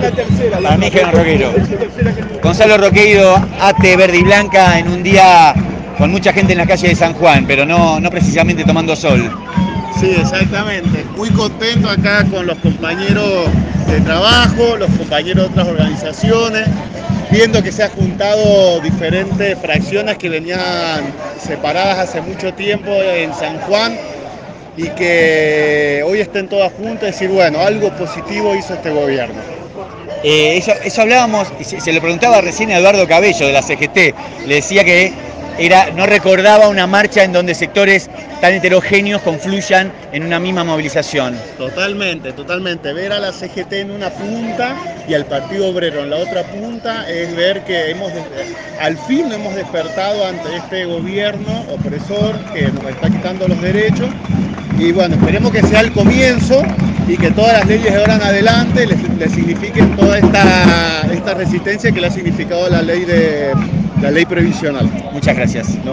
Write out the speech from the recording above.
la tercera. Para mí es Germán Roqueiro. Gonzalo Roqueiro, ATE Verde y Blanca, en un día con mucha gente en la calle de San Juan, pero no precisamente tomando sol. Sí, exactamente. Muy contento acá con los compañeros de trabajo, los compañeros de otras organizaciones, viendo que se han juntado diferentes fracciones que venían separadas hace mucho tiempo en San Juan y que hoy estén todas juntas y decir, bueno, algo positivo hizo este gobierno. Eso hablábamos, se lo preguntaba recién a Eduardo Cabello de la CGT, le decía que no recordaba una marcha en donde sectores tan heterogéneos confluyan en una misma movilización. Totalmente, totalmente. Ver a la CGT en una punta y al Partido Obrero en la otra punta es ver que al fin hemos despertado ante este gobierno opresor que nos está quitando los derechos. Y bueno, esperemos que sea el comienzo y que todas las leyes de ahora en adelante les signifiquen toda esta resistencia que le ha significado la ley previsional. Muchas gracias.